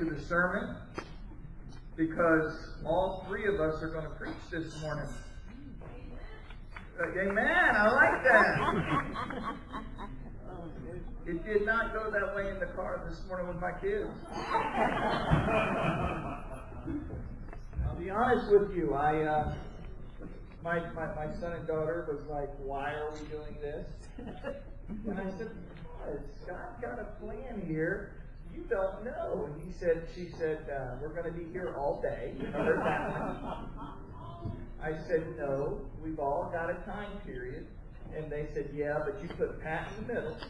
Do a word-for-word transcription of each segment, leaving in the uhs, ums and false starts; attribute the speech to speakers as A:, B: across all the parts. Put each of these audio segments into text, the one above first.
A: to the sermon because all three of us are going to preach this morning. Amen. I like that. It did not go that way in the car this morning with my kids. I'll be honest with you. I, uh, my, my my son and daughter was like, "Why are we doing this?" And I said, "Because God's got a plan here. You don't know." And he said, "She said, uh, we're going to be here all day." You heard that one. I said, "No, we've all got a time period." And they said, "Yeah, but you put Pat in the middle."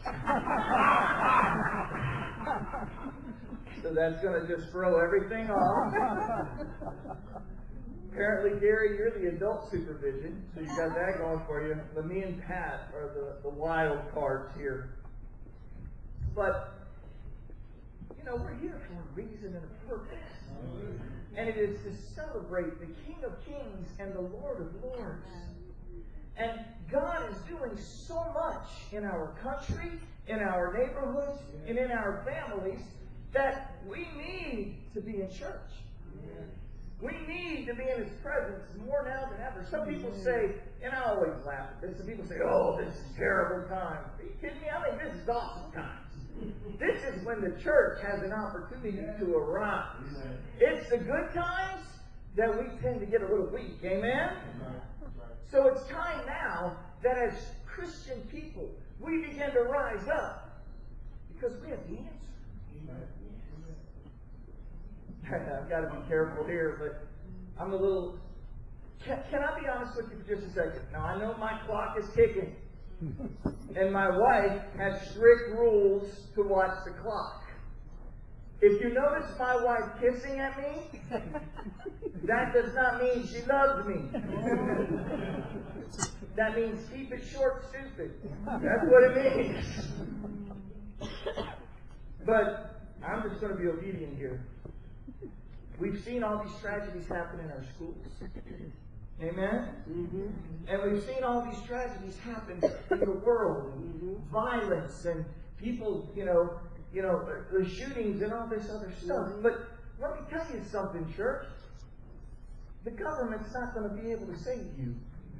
A: So that's going to just throw everything off. Apparently, Gary, you're the adult supervision, so you got that going for you. But me and Pat are the, the wild cards here. But, you know, we're here for a reason and a purpose. And it is to celebrate the King of Kings and the Lord of Lords. And God is doing so much in our country, in our neighborhoods, and in our families that we need to be in church. We need to be in His presence more now than ever. Some people say, and I always laugh at this, some people say, "Oh, this is terrible time." Are you kidding me? I mean, this is awesome times. This is when the church has an opportunity to arise. It's the good times that we tend to get a little weak. Amen? So it's time now that as Christian people, we begin to rise up because we have the answer. I've got to be careful here, but I'm a little... Can, can I be honest with you for just a second? Now, I know my clock is ticking, and my wife has strict rules to watch the clock. If you notice my wife kissing at me, that does not mean she loves me. That means keep it short, stupid. That's what it means. But I'm just going to be obedient here. We've seen all these tragedies happen in our schools. Amen? Mm-hmm. And we've seen all these tragedies happen in the world. Mm-hmm. Violence and people, you know, you know, the shootings and all this other stuff. Mm-hmm. But let me tell you something, church. The government's not going to be able to save you.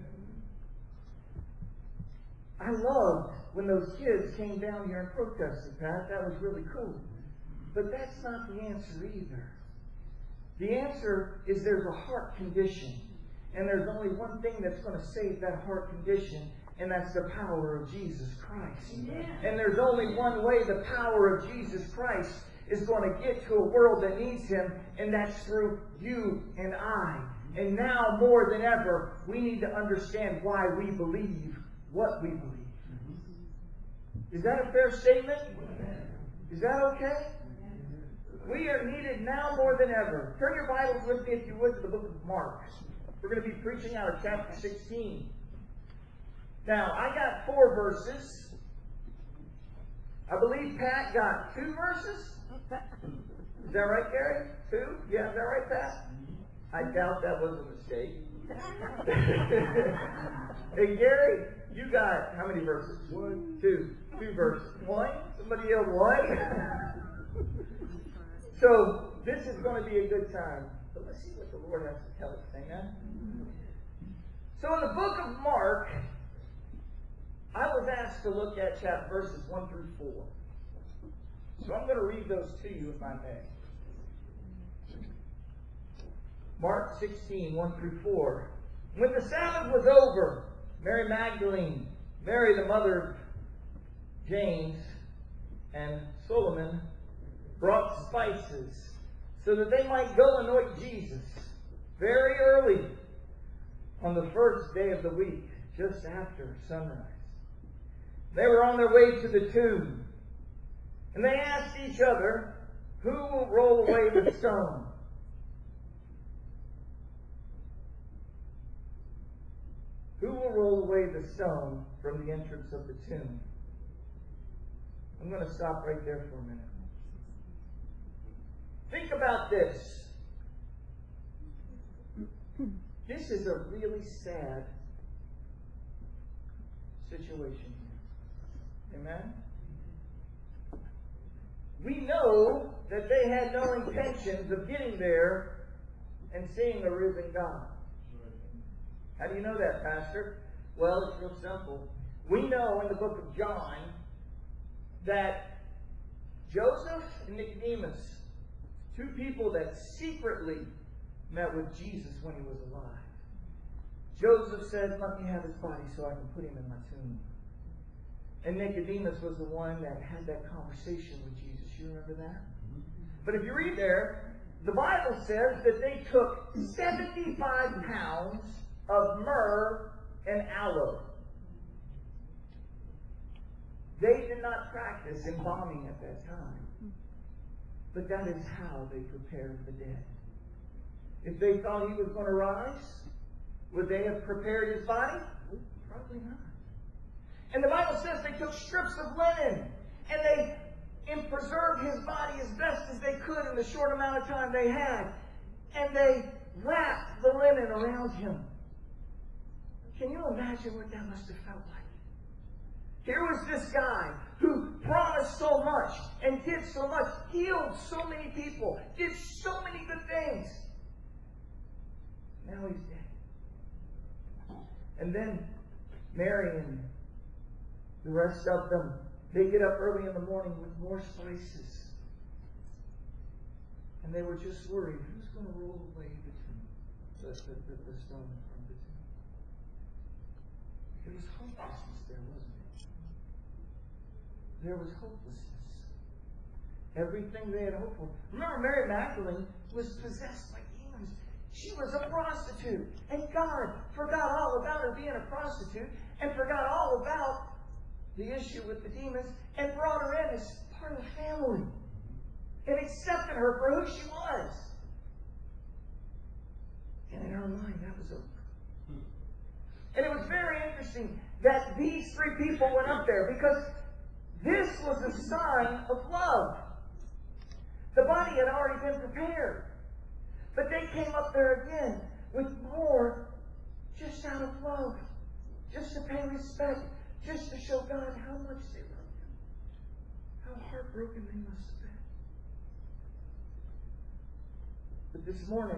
A: I loved when those kids came down here and protested, Pat. That was really cool. But that's not the answer either. The answer is there's a heart condition. And there's only one thing that's going to save that heart condition, and that's the power of Jesus Christ. Yeah. And there's only one way the power of Jesus Christ is going to get to a world that needs Him, and that's through you and I. And now more than ever, we need to understand why we believe what we believe. Is that a fair statement? Is that okay? We are needed now more than ever. Turn your Bibles with me, if you would, to the book of Mark. We're going to be preaching out of chapter sixteen. Now, I got four verses. I believe Pat got two verses. Is that right, Gary? Two? Yeah, is that right, Pat? I doubt that was a mistake. Hey, Gary, you got how many verses? One. Two. Two verses. One? Somebody yelled one? So, this is going to be a good time. But let's see what the Lord has to tell us. Amen? So, in the book of Mark, I was asked to look at chapter verses one through four. So, I'm going to read those to you, if I may. Mark sixteen, one through four. When the Sabbath was over, Mary Magdalene, Mary the mother of James, and Solomon brought spices so that they might go anoint Jesus very early on the first day of the week, just after sunrise. They were on their way to the tomb, and they asked each other, "Who will roll away the stone?" Who will roll away the stone from the entrance of the tomb? I'm going to stop right there for a minute. Think about this. This is a really sad situation. Amen? we know that they had no intentions of getting there and seeing a risen God. How do you know that, Pastor? Well, it's real simple. We know in the book of John that Joseph and Nicodemus, two people that secretly met with Jesus when he was alive. Joseph said, let me have his body so I can put him in my tomb. And Nicodemus was the one that had that conversation with Jesus. You remember that? But if you read there, the Bible says that they took seventy-five pounds of myrrh and aloe. They did not practice embalming at that time. But that is how they prepared the dead. If they thought he was going to rise, would they have prepared his body? Probably not. And the Bible says they took strips of linen and they and preserved his body as best as they could in the short amount of time they had. And they wrapped the linen around him. Can you imagine what that must have felt like? Here was this guy who promised so much and did so much, healed so many people, did so many good things. Now he's dead. And then Mary and the rest of them, they get up early in the morning with more spices. And they were just worried, who's going to roll away the tomb, the, the, the, the stone from the tomb? There was hopelessness there, wasn't it? There was hopelessness. Everything they had hoped for. Remember, Mary Magdalene was possessed by demons. She was a prostitute. And God forgot all about her being a prostitute and forgot all about the issue with the demons and brought her in as part of the family and accepted her for who she was. And in her mind, that was over. And it was very interesting that these three people went up there because this was a sign of love. The body had already been prepared. But they came up there again with more just out of love, just to pay respect, just to show God how much they loved him, how heartbroken they must have been. But this morning,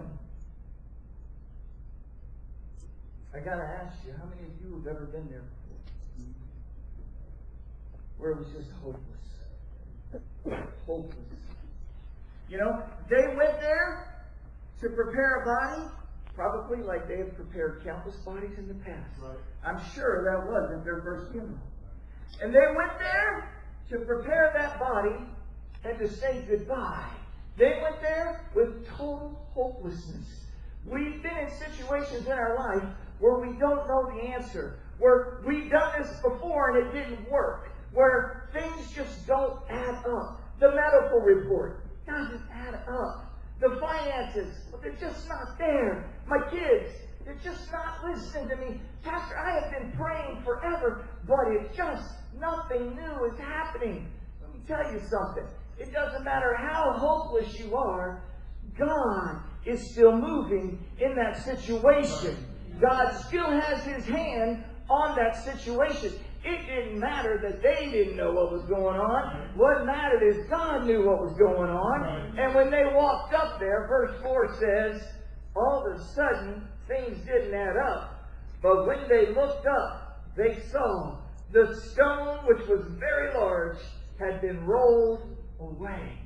A: I got to ask you, how many of you have ever been there before? Where it was just hopeless. Hopeless. You know, they went there to prepare a body, probably like they have prepared countless bodies in the past. Right. I'm sure that wasn't their first funeral. And they went there to prepare that body and to say goodbye. They went there with total hopelessness. We've been in situations in our life where we don't know the answer, where we've done this before and it didn't work, where things just don't add up. The medical report doesn't add up. The finances, they're just not there. My kids, they're just not listening to me. Pastor, I have been praying forever, but it just, nothing new is happening. Let me tell you something. It doesn't matter how hopeless you are, God is still moving in that situation. God still has His hand on that situation. It didn't matter that they didn't know what was going on. What mattered is God knew what was going on. And when they walked up there, verse four says, all of a sudden, things didn't add up. But when they looked up, they saw the stone, which was very large, had been rolled away.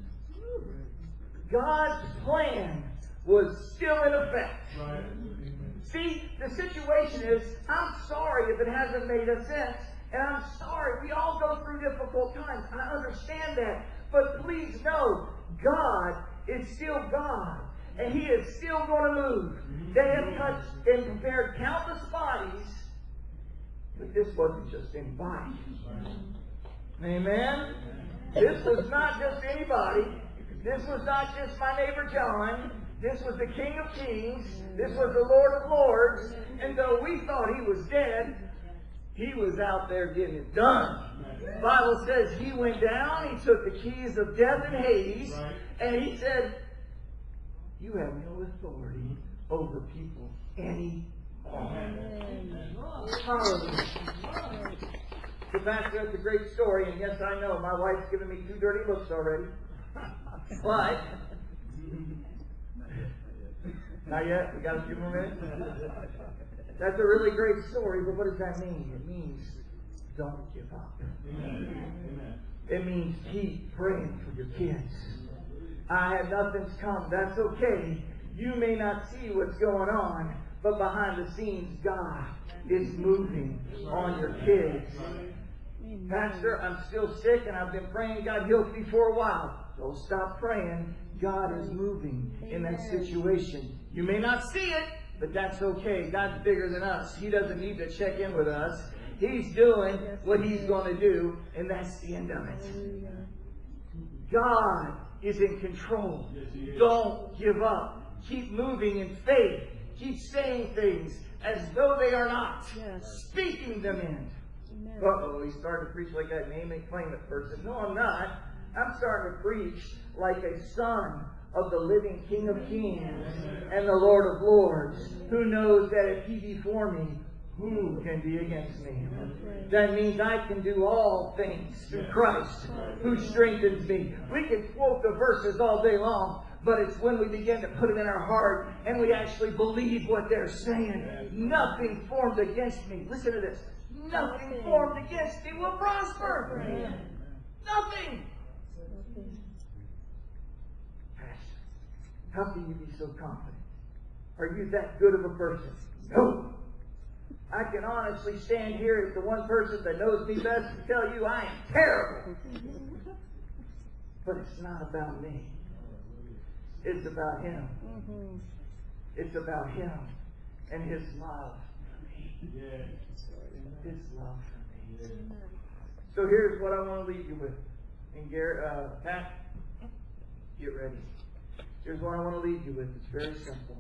A: God's plan was still in effect. Right. See, the situation is, I'm sorry if it hasn't made a sense, and I'm sorry. We all go through difficult times. I understand that. But please know, God is still God, and He is still going to move. They have touched and prepared countless bodies, but this wasn't just any body. Amen? This was not just anybody. This was not just my neighbor John. This was the King of Kings. This was the Lord of Lords. And though we thought He was dead, He was out there getting it done. The Bible says He went down, He took the keys of death and Hades, and He said, you have no authority over people anymore. Hallelujah. So, Pastor, that's a great story, and yes, I know my wife's given me two dirty looks already. But not yet. We got a few more minutes. That's a really great story, but what does that mean? It means don't give up. Amen. It means keep praying for your kids. I have nothing's come. That's okay. You may not see what's going on, but behind the scenes, God is moving on your kids. Pastor, I'm still sick and I've been praying God heals me for a while. Don't stop praying. God is moving in that situation. You may not see it, but that's okay. God's bigger than us. He doesn't need to check in with us. He's doing what He's going to do, and that's the end of it. God is in control. Don't give up. Keep moving in faith. Keep saying things as though they are not. Speaking them in. Uh-oh, he started to preach like that name and claim it person. No, I'm not. I'm starting to preach like a son of the living King of Kings and the Lord of Lords, who knows that if He be for me, who can be against me? That means I can do all things through Christ, who strengthens me. We can quote the verses all day long, but it's when we begin to put them in our heart and we actually believe what they're saying. Nothing formed against me. Listen to this. Nothing formed against me will prosper. Nothing. How can you be so confident? Are you that good of a person? No. I can honestly stand here as the one person that knows me best and tell you I am terrible. But it's not about me. It's about Him. It's about Him and His love for me. His love for me. So here's what I want to leave you with. And Garrett, uh, Pat, get ready. Here's what I want to leave you with. It's very simple.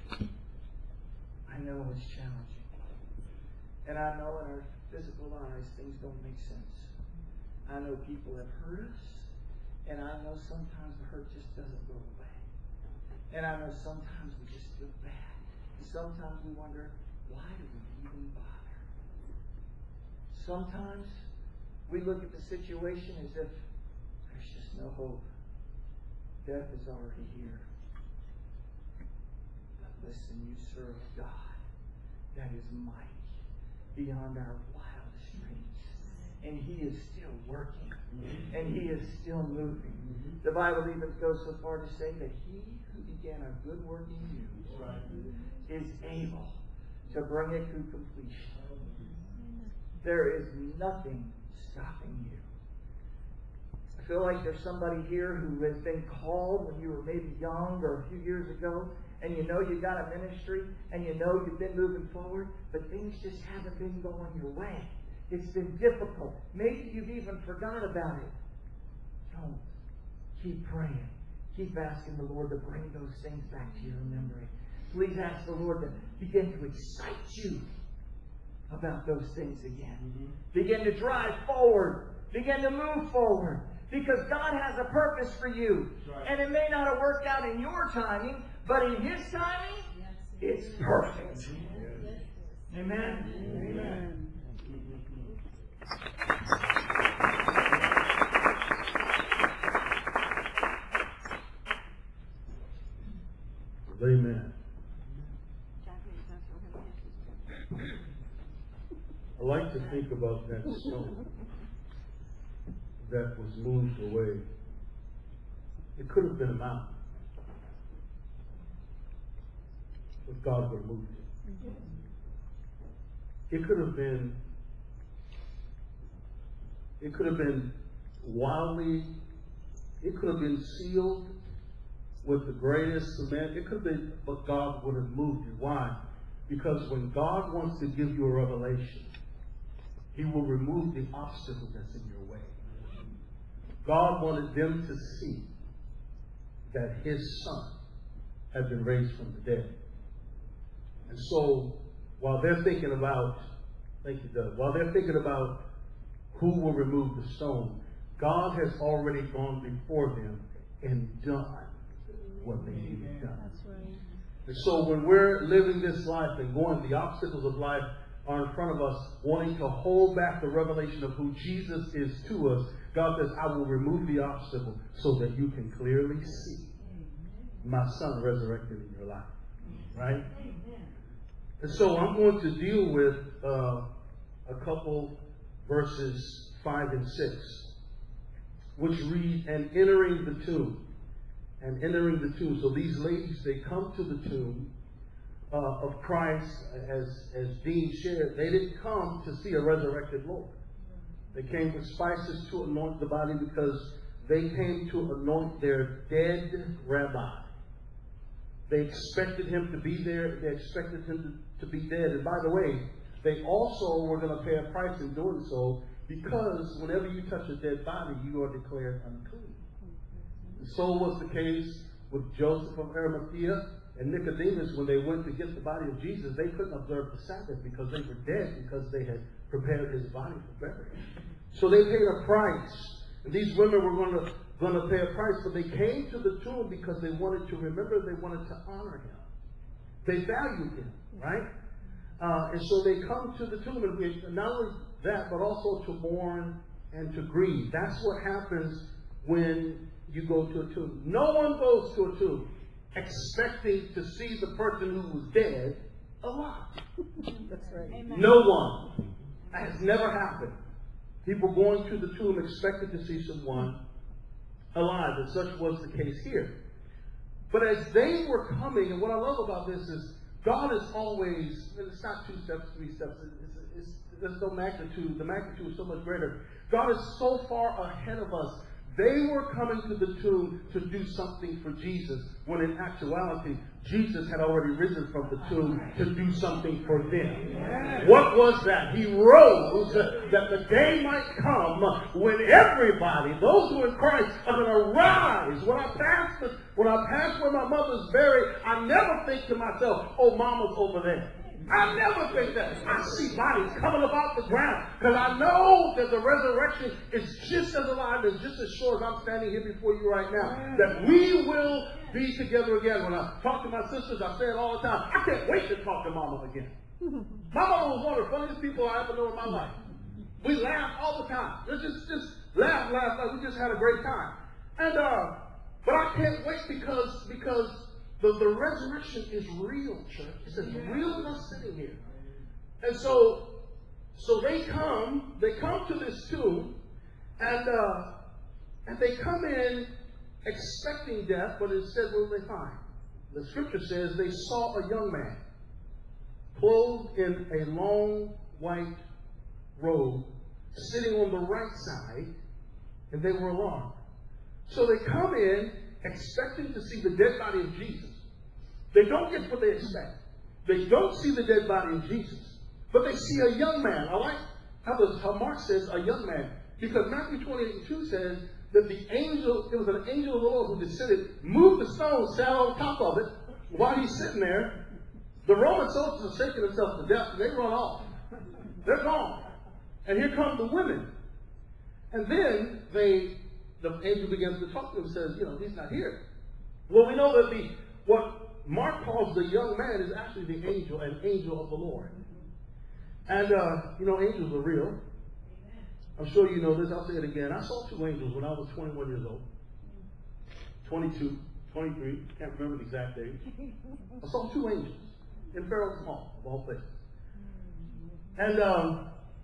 A: I know it's challenging. And I know in our physical eyes things don't make sense. I know people have hurt us. And I know sometimes the hurt just doesn't go away. And I know sometimes we just feel bad. And sometimes we wonder, why do we even bother? Sometimes we look at the situation as if there's just no hope. Death is already here. But listen, you serve a God that is mighty beyond our wildest dreams. And He is still working. And He is still moving. The Bible even goes so far to say that He who began a good work in you is able to bring it to completion. There is nothing stopping you. I feel like there's somebody here who has been called when you were maybe young or a few years ago, and you know you've got a ministry, and you know you've been moving forward, but things just haven't been going your way. It's been difficult. Maybe you've even forgot about it. Don't. Keep praying. Keep asking the Lord to bring those things back to your memory. Please ask the Lord to begin to excite you about those things again. Mm-hmm. Begin to drive forward. Begin to move forward. Because God has a purpose for you. Right. And it may not have worked out in your timing, but in His timing, yes. It's perfect. Yes. Amen? Amen. Amen.
B: Amen. I like to think about that stone that was moved away. It could have been a mountain, but God removed it. It could have been, it could have been wildly, it could have been sealed with the greatest cement. It could have been, but God would have moved it. Why? Because when God wants to give you a revelation, He will remove the obstacle that's in your way. God wanted them to see that His Son had been raised from the dead. And so, while they're thinking about, thank you, Doug, while they're thinking about who will remove the stone, God has already gone before them and done what they needed done. That's right. And so when we're living this life and going, the obstacles of life are in front of us wanting to hold back the revelation of who Jesus is to us, God says, I will remove the obstacle so that you can clearly see my son resurrected in your life. Right? And so I'm going to deal with uh, a couple verses five and six, which read, and entering the tomb. And entering the tomb. So these ladies, they come to the tomb uh, of Christ, as, as Dean shared. They didn't come to see a resurrected Lord. They came with spices to anoint the body because they came to anoint their dead rabbi. They expected him to be there. They expected him to, to be dead. And by the way, they also were going to pay a price in doing so, because whenever you touch a dead body, you are declared unclean. And so was the case with Joseph of Arimathea and Nicodemus. When they went to get the body of Jesus, they couldn't observe the Sabbath because they were dead, because they had prepared his body for burial. So they paid a price. And these women were going to going to pay a price, but they came to the tomb because they wanted to remember, they wanted to honor him. They valued him, right? Uh, and so they come to the tomb, and we, not only that, but also to mourn and to grieve. That's what happens when you go to a tomb. No one goes to a tomb expecting to see the person who was dead alive.
C: That's right.
A: Amen.
B: No one. That has never happened. People going to the tomb expected to see someone alive, and such was the case here. But as they were coming, and what I love about this is God is always, it's not two steps, three steps, it's, it's, it's, there's no magnitude. The magnitude is so much greater. God is so far ahead of us. They were coming to the tomb to do something for Jesus, when in actuality, Jesus had already risen from the tomb to do something for them. What was that? He rose that the day might come when everybody, those who are in Christ, are going to rise. When I pass this, when I pass where my mother's buried, I never think to myself, oh, mama's over there. I never think that. I see bodies coming up off the ground, because I know that the resurrection is just as alive and just as sure as I'm standing here before you right now, that we will be together again. When I talk to my sisters, I say it all the time. I can't wait to talk to mama again. My mama was one of the funniest people I ever know in my life. We laugh all the time. Let's just, just laugh, laugh, laugh. We just had a great time. And uh, but I can't wait because because The, the resurrection is real, church. It's as real as us sitting here. And so, so they come, they come to this tomb, and uh, and they come in expecting death, but instead, what do they find? The scripture says they saw a young man clothed in a long white robe, sitting on the right side, and they were alarmed. So they come in expecting to see the dead body of Jesus. They don't get what they expect. They don't see the dead body of Jesus, but they see a young man. I like how, the, how Mark says a young man, because Matthew twenty-eight and two says that the angel, it was an angel of the Lord who descended, moved the stone, sat on top of it while he's sitting there. The Roman soldiers are shaking themselves to death, and they run off. They're gone. And here come the women. And then they, the angel begins to talk to them and says, you know, he's not here. Well, we know that the, what Mark calls the young man is actually the angel, an angel of the Lord. And, uh, you know, angels are real. I'm sure you know this. I'll say it again. I saw two angels when I was twenty-one years old. twenty-two, twenty-three. Can't remember the exact age. I saw two angels in Pharaoh's Hall, of all places. And um,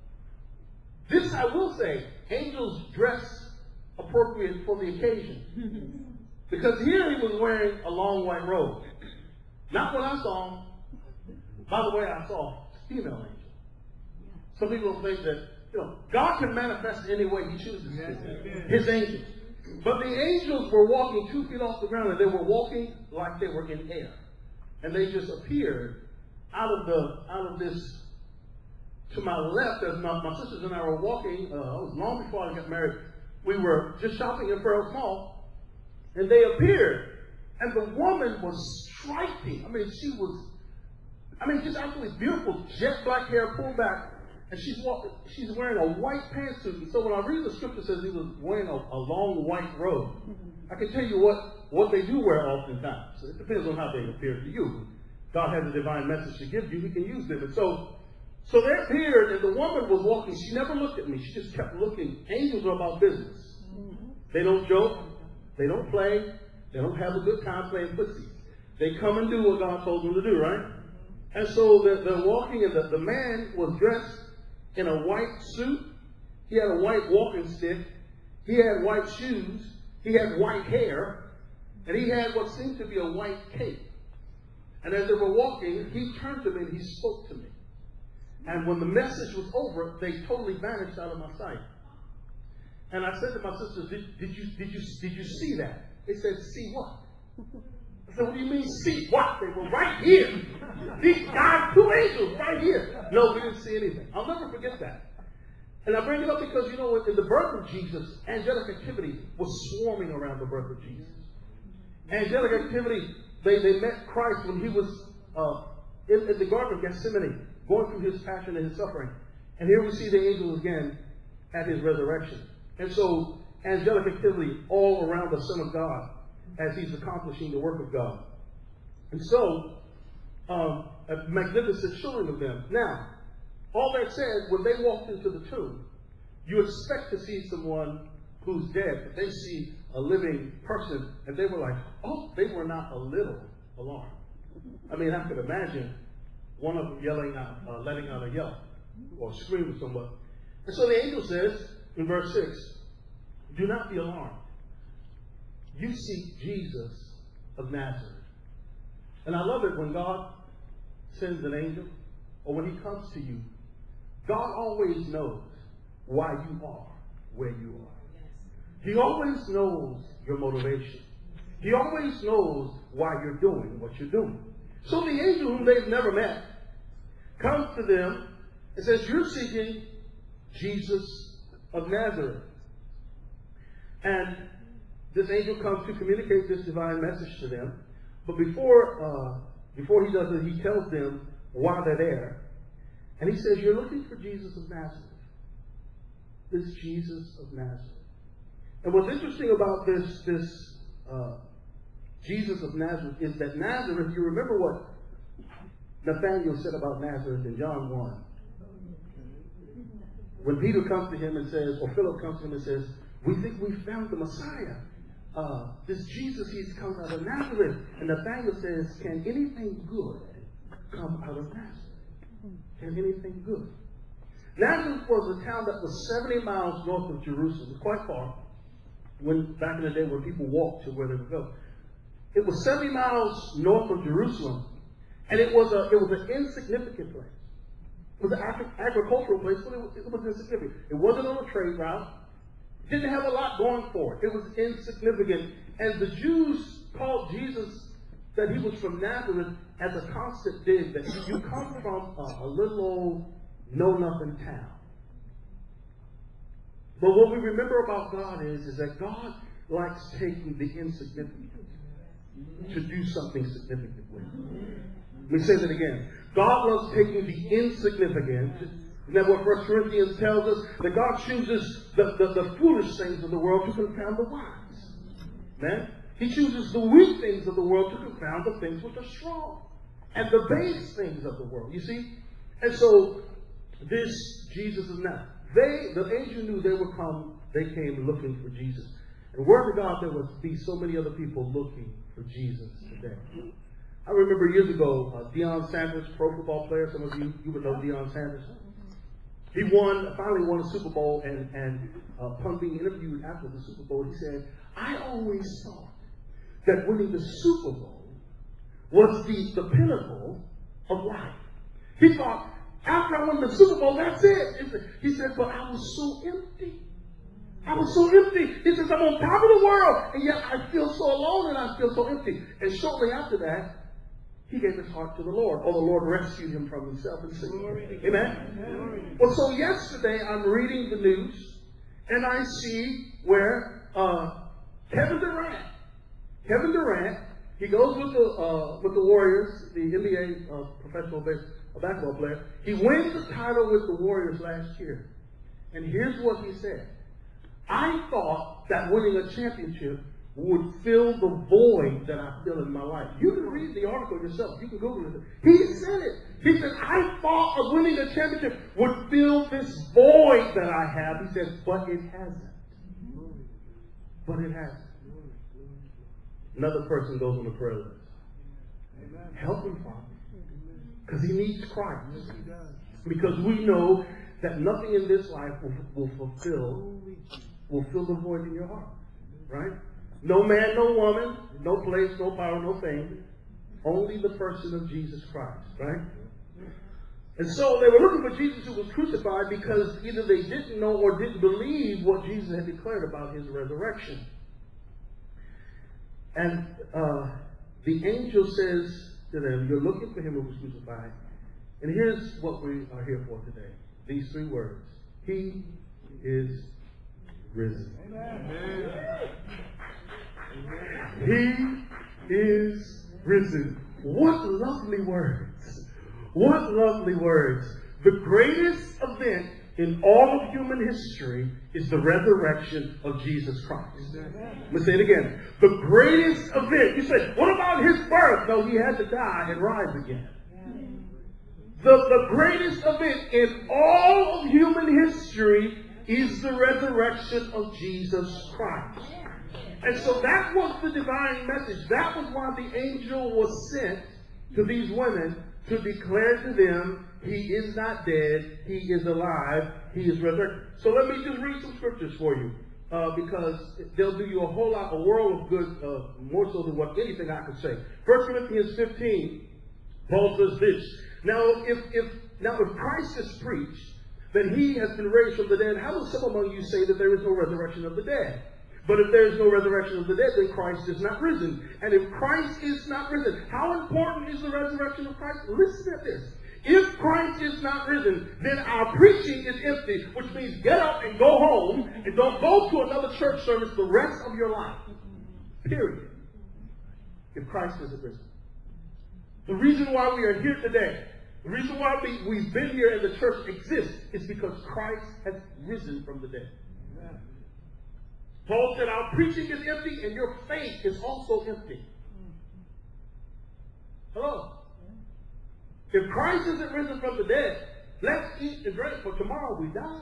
B: this, I will say, angels dress appropriate for the occasion. Because here he was wearing a long white robe. Not when I saw him. By the way, I saw a female angel. Some people think that, you know, God can manifest any way he chooses to. His angels. But the angels were walking two feet off the ground, and they were walking like they were in air. And they just appeared out of the out of this. To my left, as my, my sisters and I were walking, uh, it was long before I got married, we were just shopping in Pharaoh's Mall, and they appeared. And the woman was striking. I mean, she was, I mean, just absolutely beautiful, jet black hair pulled back, and she's walking, she's wearing a white pantsuit. And so when I read the scripture, it says he was wearing a, a long white robe. I can tell you what, what they do wear oftentimes. So it depends on how they appear to you. God has a divine message to give you. He can use them. And so, So they appeared, and the woman was walking. She never looked at me. She just kept looking. Angels are about business. They don't joke. They don't play. They don't have a good time playing footsie. They come and do what God told them to do, right? And so they're, they're walking, and the, the man was dressed in a white suit. He had a white walking stick. He had white shoes. He had white hair. And he had what seemed to be a white cape. And as they were walking, he turned to me and he spoke to me. And when the message was over, they totally vanished out of my sight. And I said to my sisters, did, did, you, did, you, did you see that? They said, see what? I said, what do you mean, see what? They were right here. These guys, two angels, right here. No, we didn't see anything. I'll never forget that. And I bring it up because, you know, in the birth of Jesus, angelic activity was swarming around the birth of Jesus. Angelic activity, they, they met Christ when he was uh, in, in the Garden of Gethsemane, going through his passion and his suffering. And here we see the angels again at his resurrection. And so, angelic activity all around the Son of God as he's accomplishing the work of God. And so, um, a magnificent showing of them. Now, all that said, when they walked into the tomb, you expect to see someone who's dead, but they see a living person, and they were like, oh, they were not a little alarmed. I mean, I could imagine one of them yelling out, uh, letting out a yell, or screaming somewhat. And so the angel says, in verse six, do not be alarmed. You seek Jesus of Nazareth. And I love it when God sends an angel, or when he comes to you, God always knows why you are where you are. He always knows your motivation. He always knows why you're doing what you're doing. So the angel whom they've never met comes to them and says, you're seeking Jesus of Nazareth. And this angel comes to communicate this divine message to them. But before, uh, before he does it, he tells them why they're there. And he says, you're looking for Jesus of Nazareth. This Jesus of Nazareth. And what's interesting about this, this uh, Jesus of Nazareth is that Nazareth, you remember what Nathanael said about Nazareth in John one. When Peter comes to him and says, or Philip comes to him and says, we think we found the Messiah. Uh, this Jesus, he's come out of Nazareth. And Nathanael says, can anything good come out of Nazareth? Can anything good? Nazareth was a town that was seventy miles north of Jerusalem, quite far. When back in the day where people walked to where they would go. It was seventy miles north of Jerusalem. And it was a it was an insignificant place. It was an agri- agricultural place, but it was, it was insignificant. It wasn't on a trade route. It didn't have a lot going for it. It was insignificant. And the Jews called Jesus, that he was from Nazareth, as a constant dig, that you come from a, a little old know-nothing town. But what we remember about God is, is that God likes taking the insignificant to do something significant with. Let me say that again. God loves taking the insignificant. Isn't that what First Corinthians tells us? That God chooses the, the, the foolish things of the world to confound the wise. Man, he chooses the weak things of the world to confound the things which are strong. And the base things of the world. You see? And so, this Jesus is now. They, the angel knew they would come. They came looking for Jesus. And word to God, there would be so many other people looking for Jesus today. I remember years ago, uh, Deion Sanders, pro football player. Some of you, you would know Deion Sanders. He won, finally won a Super Bowl, and, and uh, upon being interviewed after the Super Bowl, he said, I always thought that winning the Super Bowl was the, the pinnacle of life. He thought, after I won the Super Bowl, that's it. He said, but I was so empty. I was so empty. He says, I'm on top of the world, and yet I feel so alone and I feel so empty. And shortly after that, he gave his heart to the Lord, or the Lord rescued him from himself and sin. Amen? Amen? Well, so yesterday I'm reading the news, and I see where uh, Kevin Durant, Kevin Durant, he goes with the uh, with the Warriors, the N B A uh, professional base, uh, basketball player. He wins the title with the Warriors last year. And here's what he said. I thought that winning a championship would fill the void that I feel in my life. You can read the article yourself. You can Google it. He said it. He said, I thought of winning the championship would fill this void that I have. He says, but it hasn't. But it hasn't. Another person goes on the prayer list. Help him, Father. Because he needs Christ. Because we know that nothing in this life will, will fulfill will fill the void in your heart. Right? No man, no woman, no place, no power, no fame. Only the person of Jesus Christ. Right? And so they were looking for Jesus who was crucified because either they didn't know or didn't believe what Jesus had declared about his resurrection. And uh, the angel says to them, you're looking for him who was crucified. And here's what we are here for today. These three words. He is risen. Amen. He is risen. What lovely words. What lovely words. The greatest event in all of human history is the resurrection of Jesus Christ. Let me say it again. The greatest event. You say, what about his birth? No, he had to die and rise again. The, the greatest event in all of human history is the resurrection of Jesus Christ. And so that was the divine message. That was why the angel was sent to these women to declare to them, he is not dead, he is alive, he is resurrected. So let me just read some scriptures for you, uh, because they'll do you a whole lot, a world of good, uh, more so than what anything I could say. First Corinthians fifteen, Paul says this. Now, if, if, now if Christ is preached that he has been raised from the dead, how will some among you say that there is no resurrection of the dead? But if there is no resurrection of the dead, then Christ is not risen. And if Christ is not risen, how important is the resurrection of Christ? Listen at this. If Christ is not risen, then our preaching is empty, which means get up and go home and don't go to another church service the rest of your life. Period. If Christ isn't risen. The reason why we are here today, the reason why we, we've been here and the church exists is because Christ has risen from the dead. Amen. Paul said our preaching is empty and your faith is also empty. Hello? If Christ isn't risen from the dead, let's eat and drink, for tomorrow we die.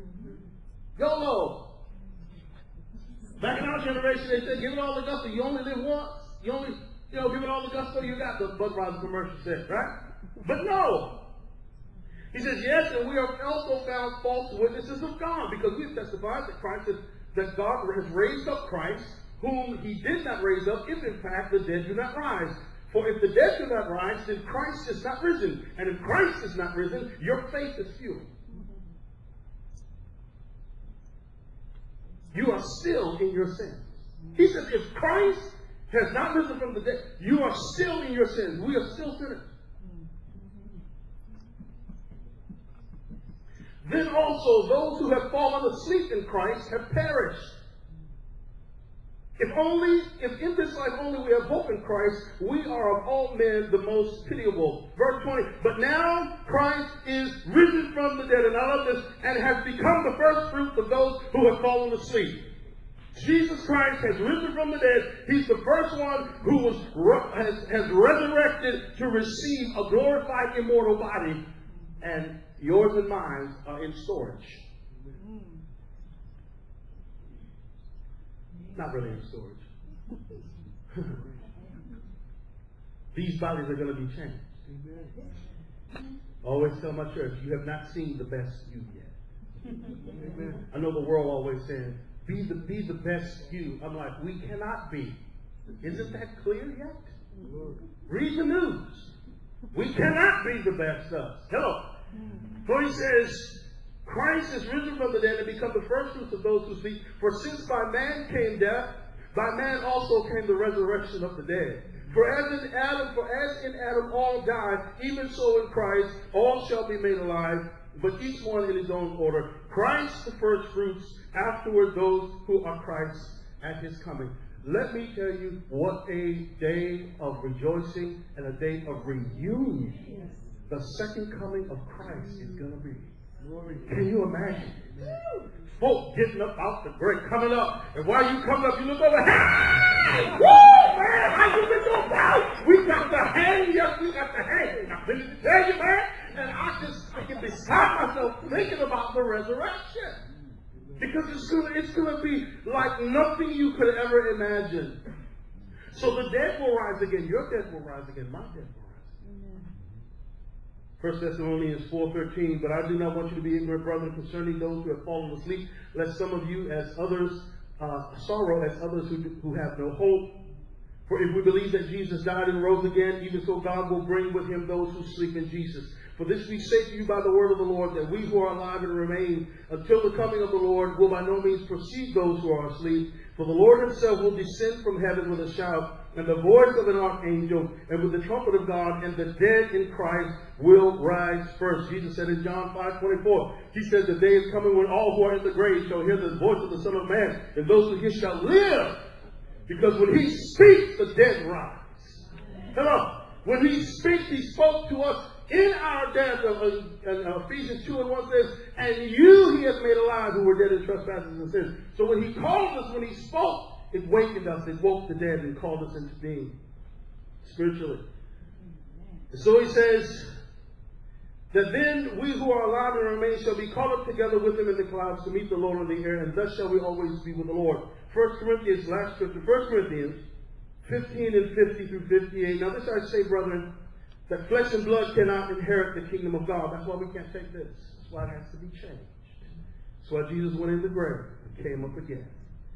B: YOLO. Back in our generation, they said, give it all the gusto. You only live once. You only, you know, give it all the gusto you got, the Budweiser commercial said, right? But no. He says, yes, and we have also found false witnesses of God, because we've testified that Christ is, that God has raised up Christ, whom he did not raise up, if in fact the dead do not rise. For if the dead do not rise, then Christ is not risen. And if Christ is not risen, your faith is futile. You are still in your sins. He says, if Christ has not risen from the dead, you are still in your sins. We are still sinners. Then also those who have fallen asleep in Christ have perished. If only, if in this life only we have hope in Christ, we are of all men the most pitiable. Verse twenty, but now Christ is risen from the dead, and I love this, and has become the first fruits of those who have fallen asleep. Jesus Christ has risen from the dead. He's the first one who was has, has resurrected to receive a glorified immortal body, and yours and mine are in storage. Not really in storage. These bodies are going to be changed. Amen. I always tell my church, you have not seen the best you yet. Amen. I know the world always says, be the, be the best you. I'm like, we cannot be. Isn't that clear yet? Read the news. We cannot be the best us. Hello. For he says, Christ is risen from the dead and become the first fruits of those who sleep. For since by man came death, by man also came the resurrection of the dead. For as in Adam, for as in Adam all died, even so in Christ all shall be made alive, but each one in his own order. Christ the first fruits, afterward those who are Christ at his coming. Let me tell you what a day of rejoicing and a day of reunion the second coming of Christ is going to be. Can you imagine? Folk getting up out the grave, coming up, and while you coming up, you look over, hey! Woo, man, how you been doing now? We got the hang, yes, we got the hang. I'm ready to tell you, man, and I just I get beside myself thinking about the resurrection. Because it's gonna, it's gonna be like nothing you could ever imagine. So the dead will rise again, your dead will rise again, my dead will rise again. First Thessalonians four thirteen, but I do not want you to be ignorant, brethren, concerning those who have fallen asleep, lest some of you as others uh, sorrow as others who, do, who have no hope. For if we believe that Jesus died and rose again, even so God will bring with him those who sleep in Jesus. For this we say to you by the word of the Lord, that we who are alive and remain until the coming of the Lord will by no means precede those who are asleep. For the Lord himself will descend from heaven with a shout, and the voice of an archangel, and with the trumpet of God, and the dead in Christ will rise first. Jesus said in John five twenty-four, he said, the day is coming when all who are in the grave shall hear the voice of the Son of Man, and those who hear shall live. Because when he speaks, the dead rise. Hello. When he speaks, he spoke to us in our death. Uh, Ephesians two and one says, and you he has made alive who were dead in trespasses and sins. So when he called us, when he spoke, it wakened us, it woke the dead and called us into being spiritually. And so he says that then we who are alive and remain shall be caught up together with him in the clouds to meet the Lord in the air, and thus shall we always be with the Lord. First Corinthians, last scripture, First Corinthians fifteen and fifty through fifty-eight. Now this I say, brethren, that flesh and blood cannot inherit the kingdom of God. That's why we can't take this. That's why it has to be changed. That's why Jesus went in the grave and came up again.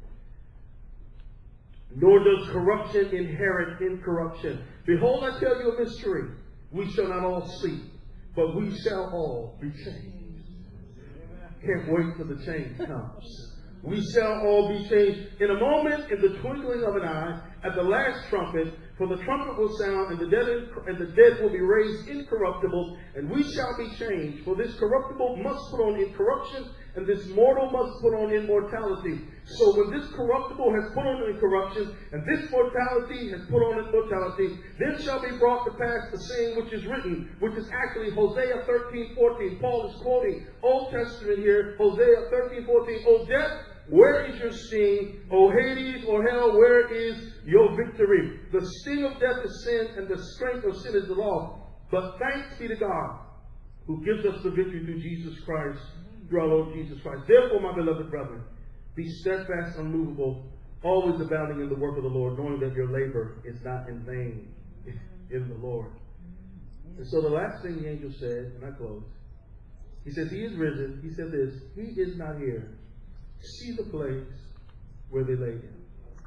B: Nor does corruption inherit incorruption. Behold, I tell you a mystery. We shall not all sleep, but we shall all be changed. Can't wait till the change comes. We shall all be changed in a moment, in the twinkling of an eye, at the last trumpet. For the trumpet will sound, and the dead and the dead will be raised incorruptible, and we shall be changed. For this corruptible must put on incorruption, and this mortal must put on immortality. So when this corruptible has put on incorruption, and this mortality has put on immortality, then shall be brought to pass the saying which is written, which is actually Hosea thirteen fourteen. Paul is quoting Old Testament here, Hosea thirteen fourteen. O death, where is your sting? O Hades, or hell, where is your victory? The sting of death is sin, and the strength of sin is the law. But thanks be to God, who gives us the victory through Jesus Christ, through our Lord Jesus Christ. Therefore, my beloved brethren, be steadfast, unmovable, always abounding in the work of the Lord, knowing that your labor is not in vain in the Lord. And so the last thing the angel said, and I close, he says, he is risen. He said this, he is not here. See the place where they laid him.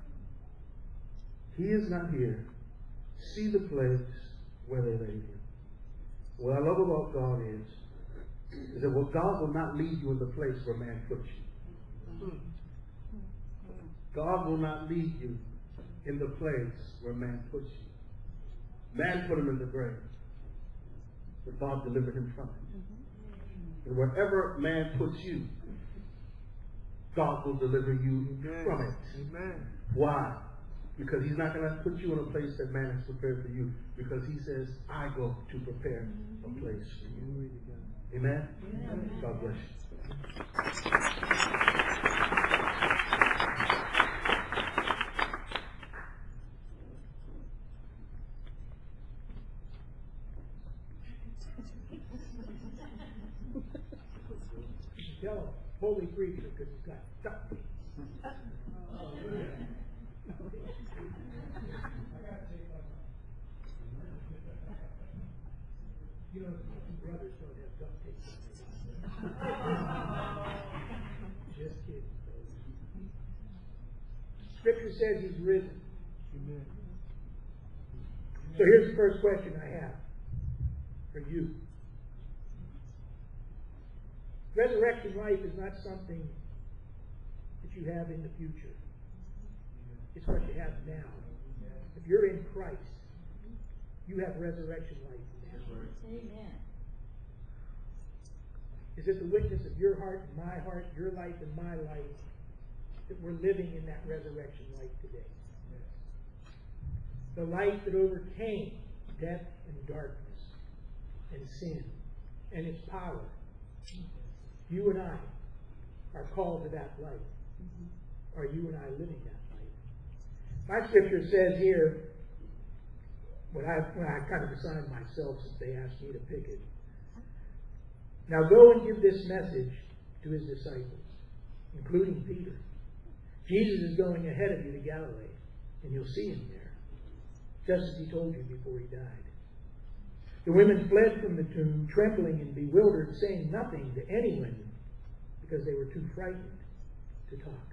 B: He is not here. See the place where they laid him. What I love about God is, is that well, God will not leave you in the place where man puts you. God will not leave you in the place where man puts you. Man put him in the grave, but God delivered him from it. And wherever man puts you, God will deliver you Amen. From it. Amen. Why? Because he's not going to put you in a place that man has prepared for you. Because he says, I go to prepare a place for you. Amen? Amen. God bless you.
C: Tell a holy preacher because he's got stuck. You know, brothers don't have duct tape. Just kidding. Scripture says he's risen. Amen. So here's the first question I have for you. Resurrection life is not something that you have in the future. It's what you have now. If you're in Christ, you have resurrection life now.
D: Amen.
C: Is it the witness of your heart and my heart, your life and my life, that we're living in that resurrection life today? The life that overcame death and darkness and sin and its power. You and I are called to that life. Are you and I living that life? My scripture says here, when I, when I kind of assigned myself since they asked me to pick it. Now go and give this message to his disciples, including Peter. Jesus is going ahead of you to Galilee, and you'll see him there, just as he told you before he died. The women fled from the tomb, trembling and bewildered, saying nothing to anyone because they were too frightened to talk.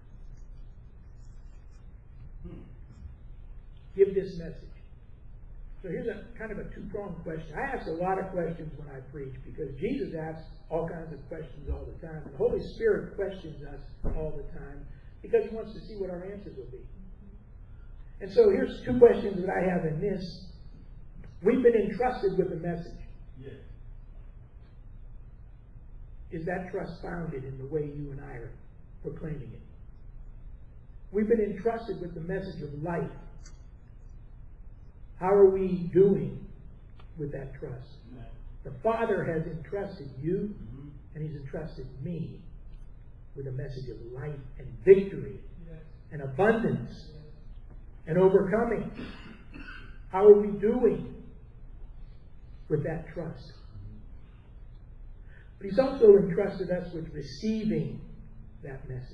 C: Hmm. Give this message. So here's a kind of a two-pronged question. I ask a lot of questions when I preach because Jesus asks all kinds of questions all the time. And the Holy Spirit questions us all the time because he wants to see what our answers will be. And so here's two questions that I have in this. We've been entrusted with a message.
B: Yes.
C: Is that trust founded in the way you and I are proclaiming it? We've been entrusted with the message of life. How are we doing with that trust? Amen. The Father has entrusted you, mm-hmm. and he's entrusted me with a message of life and victory, yes. and abundance, yes. and overcoming. How are we doing with that trust? But he's also entrusted us with receiving that message.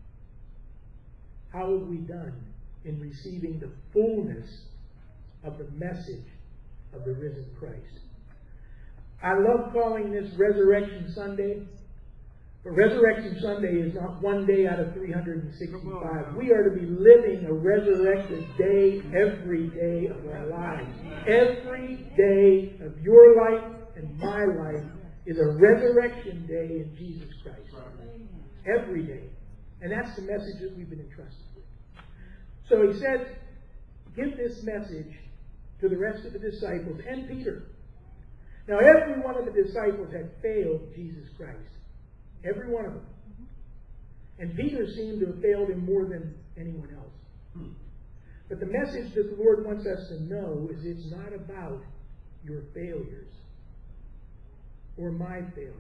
C: How have we done in receiving the fullness of the message of the risen Christ? I love calling this Resurrection Sunday, but Resurrection Sunday is not one day out of three hundred sixty-five. We are to be living a resurrected day every day of our lives. Every day of your life and my life is a resurrection day in Jesus Christ. Every day. And that's the message that we've been entrusted with. So he says, give this message to the rest of the disciples and Peter. Now every one of the disciples had failed Jesus Christ. Every one of them. And Peter seemed to have failed him more than anyone else. But the message that the Lord wants us to know is it's not about your failures or my failures.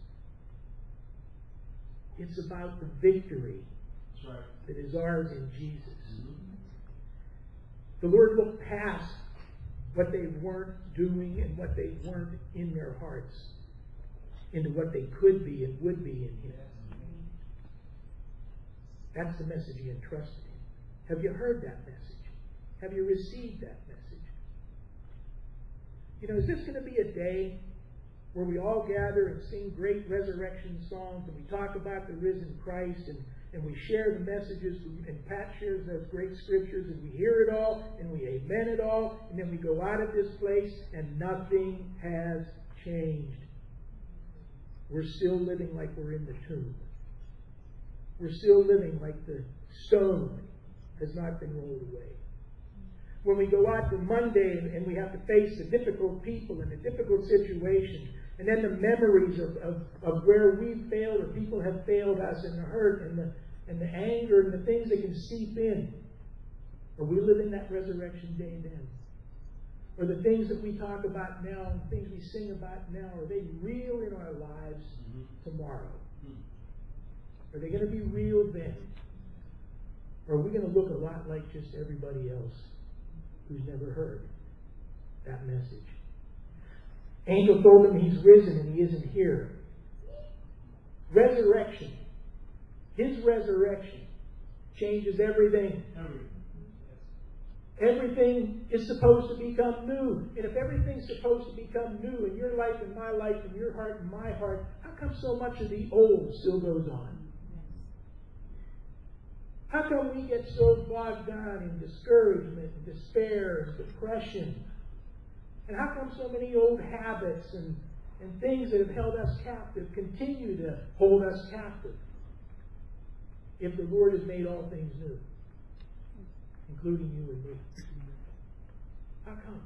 C: It's about the victory That's right. that is ours in Jesus. Mm-hmm. The Lord looked past what they weren't doing and what they weren't in their hearts into what they could be and would be in Him. That's the message He entrusted him. Have you heard that message? Have you received that message? You know, is this going to be a day where we all gather and sing great resurrection songs and we talk about the risen Christ and, and we share the messages and Pat shares those great scriptures and we hear it all and we amen it all and then we go out of this place and nothing has changed. We're still living like we're in the tomb. We're still living like the stone has not been rolled away. When we go out to Monday and, and we have to face the difficult people and the difficult situations, and then the memories of, of, of where we've failed or people have failed us and the hurt and the, and the anger and the things that can seep in, are we living that resurrection day then? Or the things that we talk about now and things we sing about now, are they real in our lives mm-hmm. tomorrow? Mm-hmm. Are they going to be real then? Or are we going to look a lot like just everybody else who's never heard that message? Angel told him he's risen and he isn't here. Resurrection. His resurrection changes everything. Everything. Everything is supposed to become new. And if everything's supposed to become new in your life and my life and your heart and my heart, how come so much of the old still goes on? How come we get so bogged down in discouragement and despair and depression? And how come so many old habits and, and things that have held us captive continue to hold us captive? If the Lord has made all things new, including you and me. How come?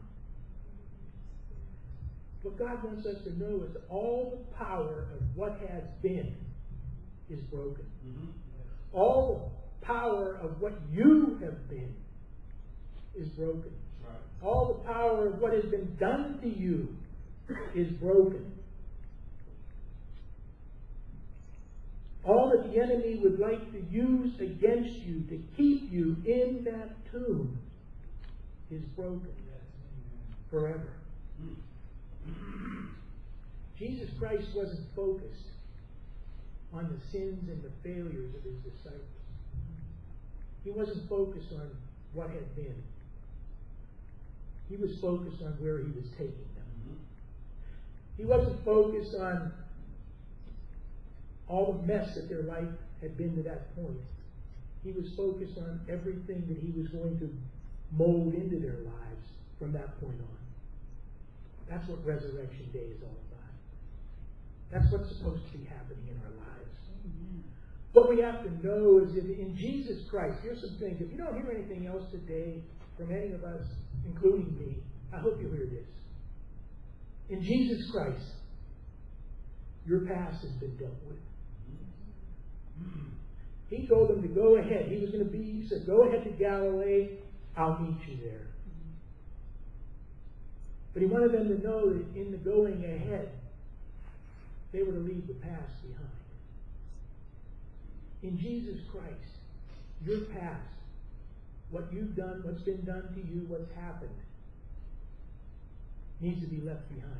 C: What God wants us to know is that all the power of what has been is broken. Mm-hmm. All the power of what you have been is broken. Right. All the power of what has been done to you is broken. all that the enemy would like to use against you to keep you in that tomb is broken forever. Jesus Christ wasn't focused on the sins and the failures of his disciples. He wasn't focused on what had been. He was focused on where he was taking them. He wasn't focused on all the mess that their life had been to that point. He was focused on everything that he was going to mold into their lives from that point on. That's what Resurrection Day is all about. That's what's supposed to be happening in our lives. What we have to know is that in Jesus Christ, here's some things. If you don't hear anything else today from any of us, including me, I hope you hear this. In Jesus Christ, your past has been dealt with. He told them to go ahead. He was going to be, he said, go ahead to Galilee. I'll meet you there. But he wanted them to know that in the going ahead, they were to leave the past behind. In Jesus Christ, your past, what you've done, what's been done to you, what's happened, needs to be left behind.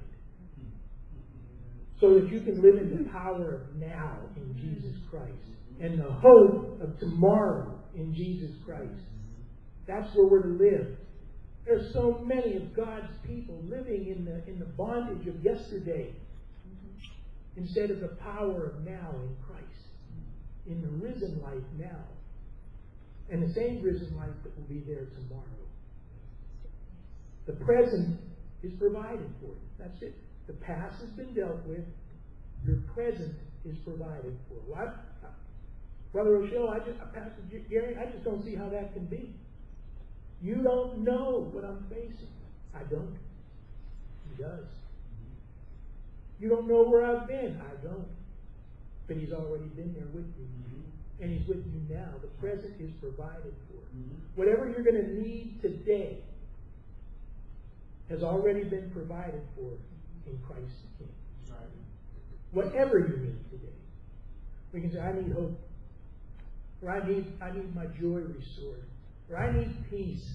C: So that you can live in the power of now in Jesus Christ and the hope of tomorrow in Jesus Christ. That's where we're to live. There's so many of God's people living in the in the bondage of yesterday instead of the power of now in Christ, in the risen life now, and the same risen life that will be there tomorrow. The present is provided for. That's it. The past has been dealt with. Your present is provided for. What? Brother Rochelle, I just, Pastor Gary, I just don't see how that can be. You don't know what I'm facing. I don't. He does. You don't know where I've been. I don't. But he's already been there with you. Mm-hmm. And he's with you now. The present is provided for. Mm-hmm. Whatever you're going to need today has already been provided for in Christ the King. Right. Whatever you need today. We can say, I need hope. Or I need, I need my joy restored. Or I need peace.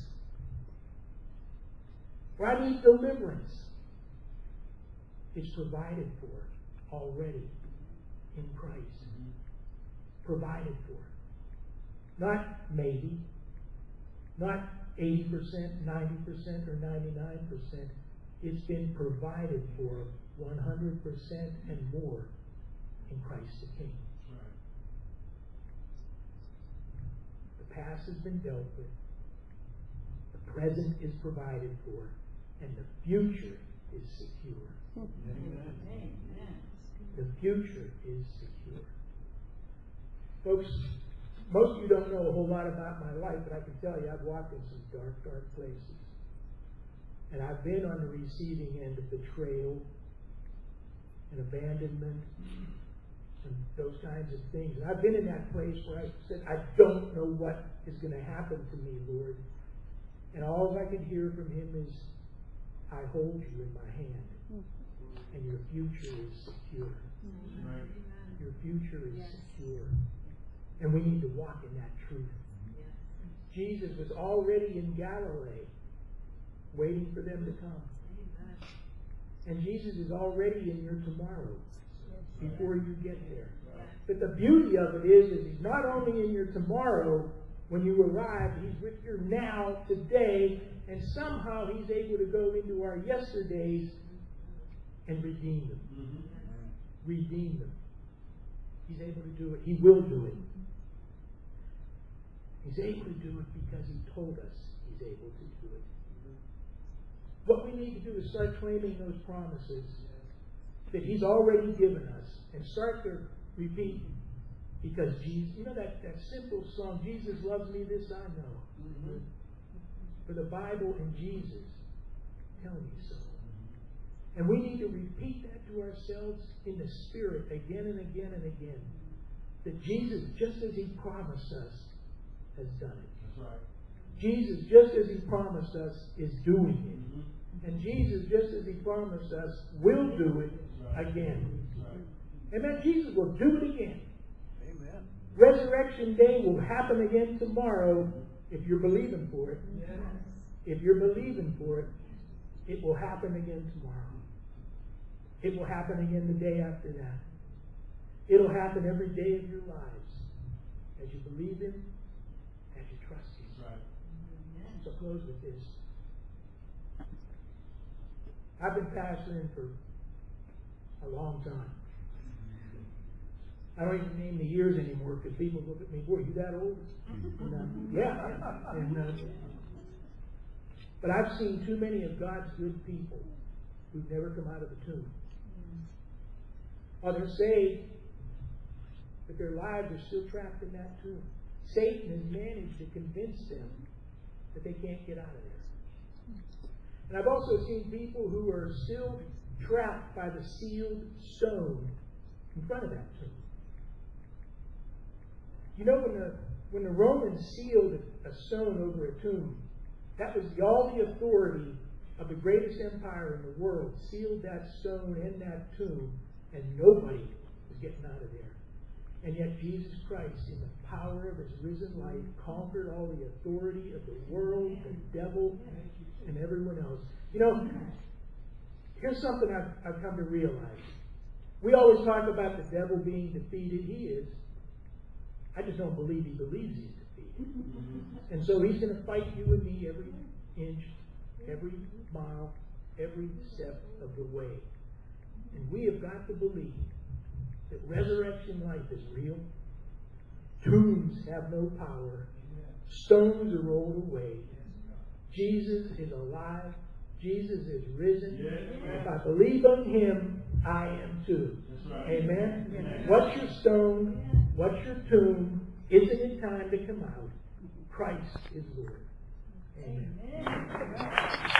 C: Or I need deliverance. It's provided for already in Christ. Mm-hmm. Provided for. Not maybe. Not eighty percent, ninety percent, or ninety-nine percent. It's been provided for one hundred percent and more in Christ the King. Right. The past has been dealt with. The present is provided for. And the future is secure. Amen. The future is secure. Folks, most of you don't know a whole lot about my life, but I can tell you I've walked in some dark, dark places. And I've been on the receiving end of betrayal and abandonment and those kinds of things. And I've been in that place where I said, I don't know what is going to happen to me, Lord. And all I can hear from him is, I hold you in my hand. And your future is secure. Right. Your future is yes. secure. And we need to walk in that truth. Yes. Jesus was already in Galilee, waiting for them to come. Amen. And Jesus is already in your tomorrow before you get there. Yes. But the beauty of it is, is he's not only in your tomorrow when you arrive, he's with your now, today, and somehow he's able to go into our yesterdays and redeem them. Mm-hmm. Redeem them. He's able to do it. He will do it. He's able to do it because he told us he's able to do it. What we need to do is start claiming those promises that he's already given us and start to repeat. Because Jesus, you know that, that simple song, Jesus loves me, this I know. Mm-hmm. For the Bible and Jesus tell me so. And we need to repeat that to ourselves in the Spirit again and again and again. That Jesus, just as he promised us, has done it. That's right. Jesus, just as he promised us, is doing it. Mm-hmm. And Jesus, just as he promised us, will do it right. again. Right. Amen. Jesus will do it again. Resurrection Day will happen again tomorrow if you're believing for it. If you're believing for it, it will happen again tomorrow. It will happen again the day after that. It'll happen every day of your lives as you believe Him, as you trust Him.
B: Right.
C: So close with this. I've been pastoring for a long time. I don't even name the years anymore because people look at me, boy, you that old? And, uh, yeah. And, uh, but I've seen too many of God's good people who've never come out of the tomb. Or they're saved, but their lives are still trapped in that tomb. Satan has managed to convince them that they can't get out of there. And I've also seen people who are still trapped by the sealed stone in front of that tomb. You know, when the when the Romans sealed a stone over a tomb, that was the, all the authority of the greatest empire in the world sealed that stone in that tomb, and nobody was getting out of there. And yet Jesus Christ, in the power of His risen life, conquered all the authority of the world, the devil, and everyone else. You know, here's something I've, I've come to realize. We always talk about the devil being defeated. He is. I just don't believe he believes he's defeated. And so he's going to fight you and me every inch, every mile, every step of the way. And we have got to believe that resurrection life is real. Tombs have no power. Stones are rolled away. Jesus is alive. Jesus is risen. If I believe on Him, I am too. Amen? What's your stone? What's your tomb? Isn't it time to come out? Christ is Lord. Amen.